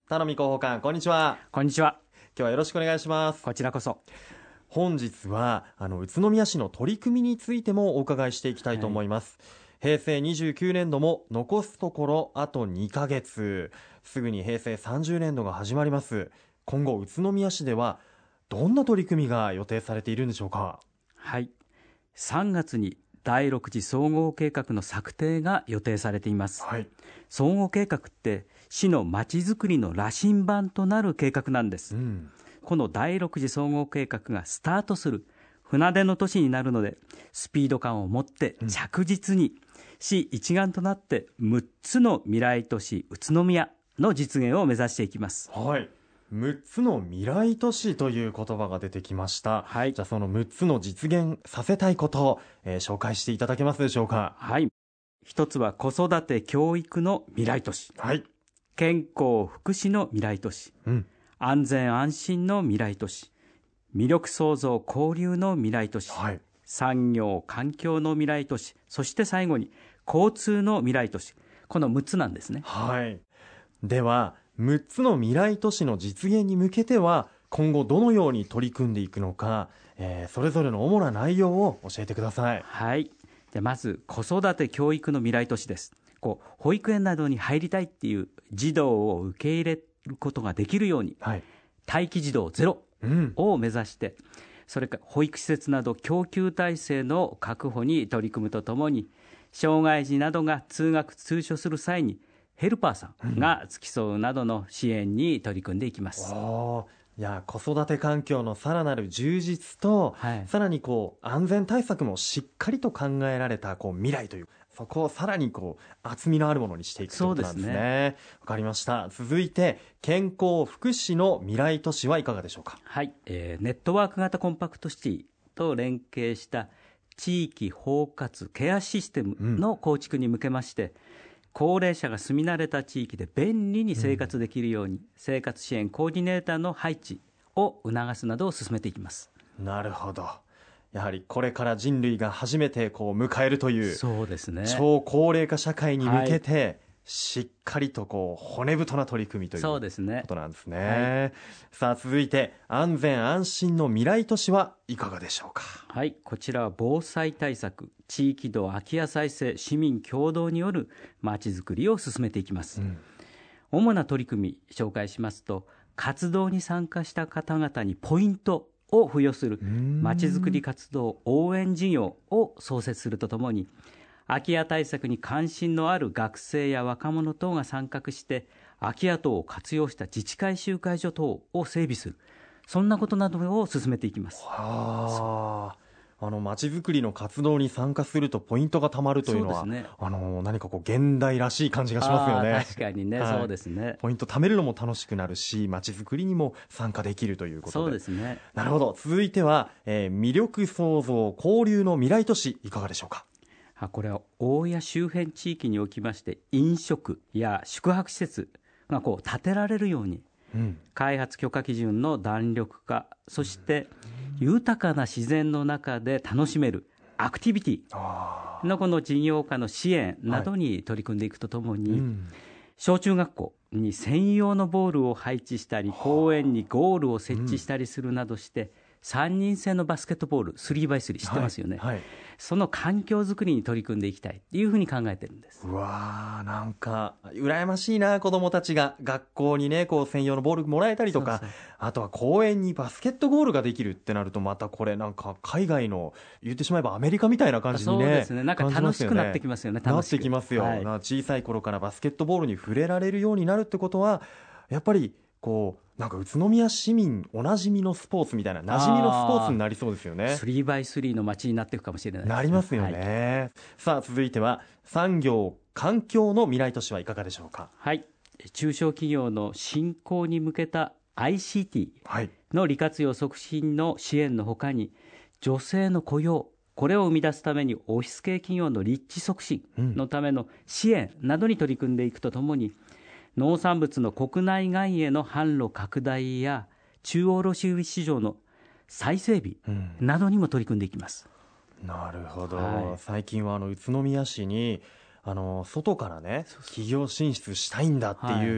田波広報官、こんにちは。 こんにちは。 今日はよろしくお願いします。 こちらこそ。 本日は宇都宮市の取り組みについてもお伺いしていきたいと思います。平成29年度も残すところあと2ヶ月、すぐに平成30年度が始まります。今後宇都宮市ではどんな取り組みが予定されているんでしょうか。 はい、3月に第6次総合計画の策定が予定されています。総合計画って市のまちづくりの羅針盤となる計画なんです。この第6次総合計画がスタートする船出の年になるので、スピード感を持って着実に市一丸となって6つの未来都市宇都宮の実現を目指していきます。 6つの未来都市という言葉が出てきました。じゃあその6つの実現させたいことを、紹介していただけますでしょうか。 一つは子育て教育の未来都市、健康福祉の未来都市、安全安心の未来都市、魅力創造交流の未来都市、産業環境の未来都市、そして最後に交通の未来都市。この6つなんですね。 では6つの未来都市の実現に向けては今後どのように取り組んでいくのか、それぞれの主な内容を教えてください。 でまず子育て教育の未来都市です。保育園などに入りたいっていう児童を受け入れることができるように、待機児童ゼロを目指して、それから保育施設など供給体制の確保に取り組むとともに、障害児などが通学通所する際にヘルパーさんが付き添うなどの支援に取り組んでいきます。 子育て環境のさらなる充実と、さらに安全対策もしっかりと考えられた未来という、そこをさらに厚みのあるものにしていくということなんですね。わかりました。続いて健康福祉の未来都市はいかがでしょうか。 ネットワーク型コンパクトシティと連携した地域包括ケアシステムの構築に向けまして、高齢者が住み慣れた地域で便利に生活できるように、生活支援コーディネーターの配置を促すなどを進めていきます。 なるほど。やはりこれから人類が初めて迎えるという、超高齢化社会に向けて、しっかりと骨太な取り組みということなんですね。さあ続いて安全安心の未来都市はいかがでしょうか。 こちらは防災対策、地域度空き家再生、市民共同によるまちづくりを進めていきます。主な取り組み紹介しますと、活動に参加した方々にポイントを付与するまちづくり活動応援事業を創設するとともに、空き家対策に関心のある学生や若者等が参画して空き家等を活用した自治会集会所等を整備する、そんなことなどを進めていきます。 まちづくりの活動に参加するとポイントがたまるというのは、何か現代らしい感じがしますよね。 確かにね、そうですね。 ポイント貯めるのも楽しくなるし、まちづくりにも参加できるということで。 そうですね。 なるほど。続いては、魅力創造交流の未来都市いかがでしょうか。 これは大谷周辺地域におきまして、飲食や宿泊施設が建てられるように、開発許可基準の弾力化、そして豊かな自然の中で楽しめるアクティビティのこの事業化の支援などに取り組んでいくとともに、小中学校に専用のボールを配置したり、公園にゴールを設置したりするなどして、3人制のバスケットボール 3x3 知ってますよね。その環境づくりに取り組んでいきたいというふうに考えてるんです。 なんか羨ましいな。子どもたちが学校にね専用のボールもらえたりとか、あとは公園にバスケットゴールができるってなると、またこれなんか海外の、言ってしまえばアメリカみたいな感じにね。 そうですね。なんか楽しくなってきますよね。 なってきますよ。小さい頃からバスケットボールに触れられるようになるってことは、やっぱりなんか宇都宮市民おなじみのスポーツみたいな、馴染みのスポーツになりそうですよね。 3x3 の街になっていくかもしれないですね。 なりますよね。さあ続いては産業環境の未来都市はいかがでしょうか。 中小企業の振興に向けた ICT の利活用促進の支援のほかに、女性の雇用、これを生み出すためにオフィス系企業の立地促進のための支援などに取り組んでいくとともに、農産物の国内外への販路拡大や中央卸売市場の再整備などにも取り組んでいきます。 なるほど。最近は宇都宮市に外からね企業進出したいんだっていう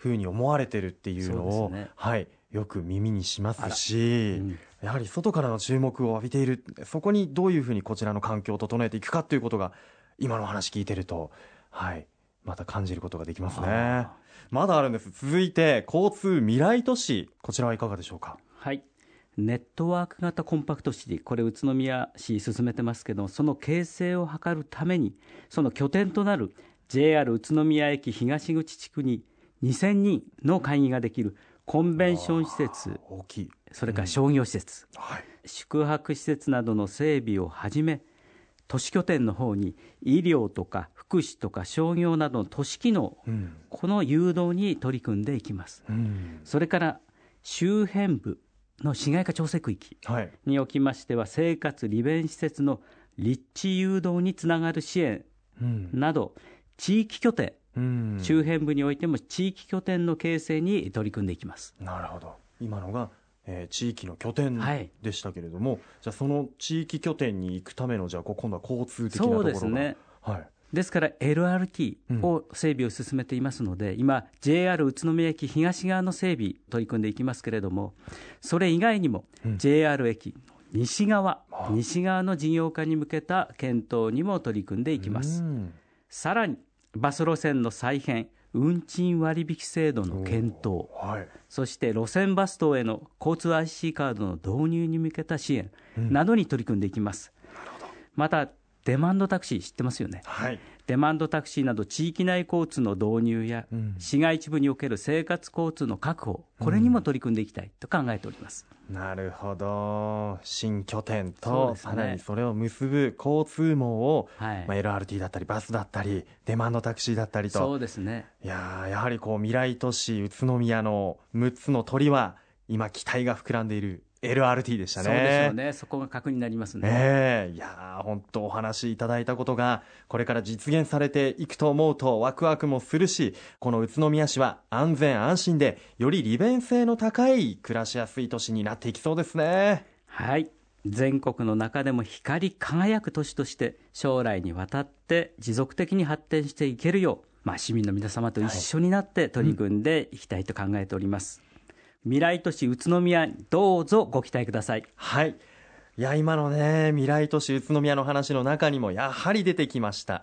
ふうに思われてるっていうのを、 ね、 はい、よく耳にしますし、やはり外からの注目を浴びている、そこにどういうふうにこちらの環境を整えていくかということが今の話聞いてると、はい、また感じることができますね。まだあるんです。続いて交通未来都市、こちらはいかがでしょうか。 はい、ネットワーク型コンパクトシティ、これ宇都宮市進めてますけど、その形成を図るためにその拠点となる JR 宇都宮駅東口地区に2000人の会議ができるコンベンション施設、 大きい、 それから商業施設、 はい、 宿泊施設などの整備をはじめ、都市拠点の方に医療とか福祉とか商業などの都市機能、この誘導に取り組んでいきます。それから周辺部の市街化調整区域におきましては、生活利便施設の立地誘導につながる支援など、地域拠点、周辺部においても地域拠点の形成に取り組んでいきます。 なるほど。今のが地域の拠点でしたけれども、じゃあその地域拠点に行くための、じゃあ今度は交通的なところが。そうですね、はい、 ですから LRT を整備を進めていますので、今 JR 宇都宮駅東側の整備取り組んでいきますけれども、それ以外にも JR 駅西側の事業化に向けた検討にも取り組んでいきます。さらにバス路線の再編、運賃割引制度の検討、そして路線バス等への交通 IC カードの導入に向けた支援などに取り組んでいきます。またデマンドタクシー知ってますよね、はい、デマンドタクシーなど地域内交通の導入や、市街地部における生活交通の確保、これにも取り組んでいきたいと考えております。 なるほど。新拠点とさらにそれを結ぶ交通網を、LRT だったりバスだったりデマンドタクシーだったりと。 そうですね。 やはりこう未来都市宇都宮の6つの鳥は今期待が膨らんでいるLRT でしたね。 そうでしょうね。そこが確認になりますね。 いや本当お話しいただいたことがこれから実現されていくと思うとワクワクもするし、この宇都宮市は安全安心でより利便性の高い暮らしやすい都市になっていきそうですね。 はい、全国の中でも光り輝く都市として将来にわたって持続的に発展していけるよう、市民の皆様と一緒になって取り組んでいきたいと考えております。未来都市宇都宮にどうぞご期待ください。 はい、いや今のね未来都市宇都宮の話の中にもやはり出てきました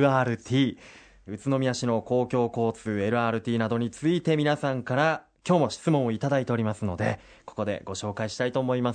LRT。 宇都宮市の公共交通 LRT などについて皆さんから今日も質問をいただいておりますので、ここでご紹介したいと思います。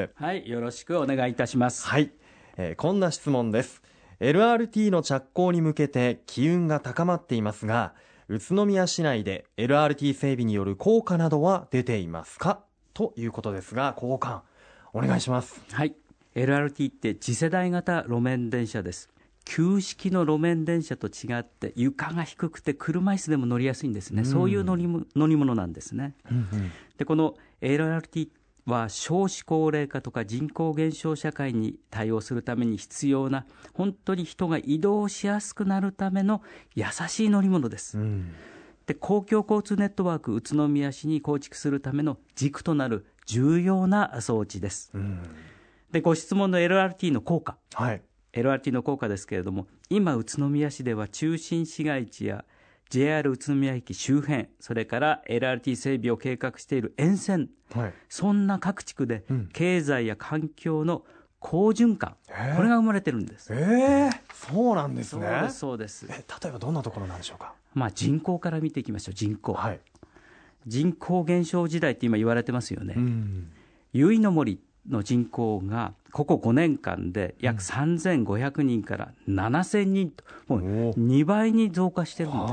はい、よろしくお願いいたします。 はい、こんな質問です。 LRT の着工に向けて機運が高まっていますが、宇都宮市内で LRT 整備による効果などは出ていますかということですが、交換お願いします。 はい、LRT って次世代型路面電車です。旧式の路面電車と違って床が低くて車椅子でも乗りやすいんですね。そういう乗り物なんですね。でこの LRT は少子高齢化とか人口減少社会に対応するために必要な、本当に人が移動しやすくなるための優しい乗り物です。で公共交通ネットワーク宇都宮市に構築するための軸となる重要な装置です。でご質問の LRT の効果、LRT の効果ですけれども、今宇都宮市では中心市街地や JR 宇都宮駅周辺、それから LRT 整備を計画している沿線、そんな各地区で経済や環境の好循環、これが生まれてるんです。 そうなんですね。 そうです。 例えばどんなところなんでしょうか。 人口から見ていきましょう。人口減少時代って今言われてますよね。由比の森の人口がここ5年間で約3500人から7000人と、もう2倍に増加してるんです。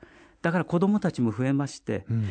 だから子どもたちも増えまして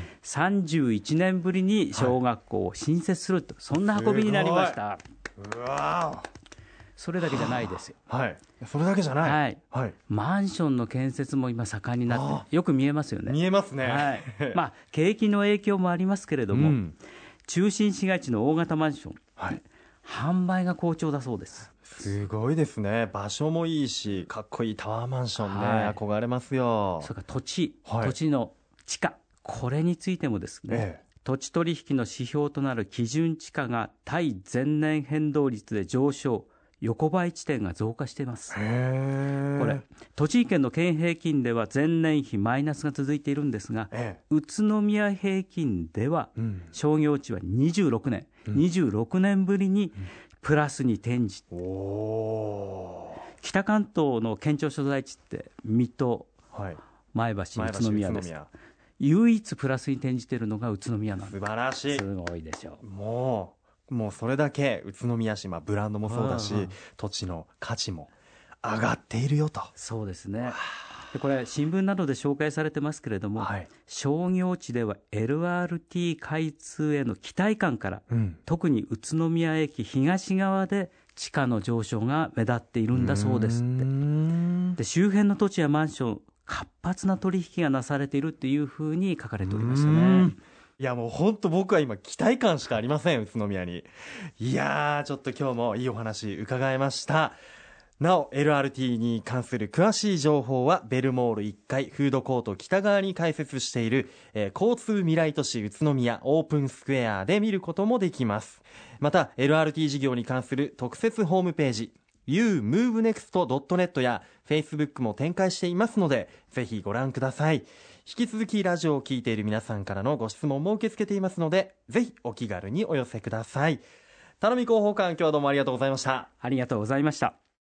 、31年ぶりに小学校を新設すると、そんな運びになりました。それだけじゃないですよ。 それだけじゃない、 マンションの建設も今盛んになってよく見えますよね。 見えますね。 景気の影響もありますけれども、中心市街地の大型マンション、販売が好調だそうです。 すごいですね。場所もいいしかっこいいタワーマンションね、憧れますよ。 それから土地の地価、これについてもですね、土地取引の指標となる基準地価が対前年変動率で上昇横ばい地点が増加しています。 へー。 これ栃木県の県平均では前年比マイナスが続いているんですが、宇都宮平均では商業地は26年ぶりにプラスに転じ、北関東の県庁所在地って水戸、前橋、宇都宮です。唯一プラスに転じているのが宇都宮なんです。 素晴らしい。 すごいでしょう。 もうそれだけ宇都宮市、ブランドもそうだし、土地の価値も上がっているよと。 そうですね。でこれ新聞などで紹介されてますけれども、商業地では LRT 開通への期待感から、特に宇都宮駅東側で地価の上昇が目立っているんだそうですって。で周辺の土地やマンション、活発な取引がなされているっていうふうに書かれておりましたね。 いやもう本当僕は今期待感しかありません、宇都宮に。いやーちょっと今日もいいお話伺いました。なお LRT に関する詳しい情報はベルモール1階フードコート北側に開設している、交通未来都市宇都宮オープンスクエアで見ることもできます。また LRT 事業に関する特設ホームページ umovenext.net や Facebook も展開していますのでぜひご覧ください。引き続きラジオを聞いている皆さんからのご質問も受け付けていますのでぜひお気軽にお寄せください。頼み広報官、今日はどうもありがとうございました。 ありがとうございました。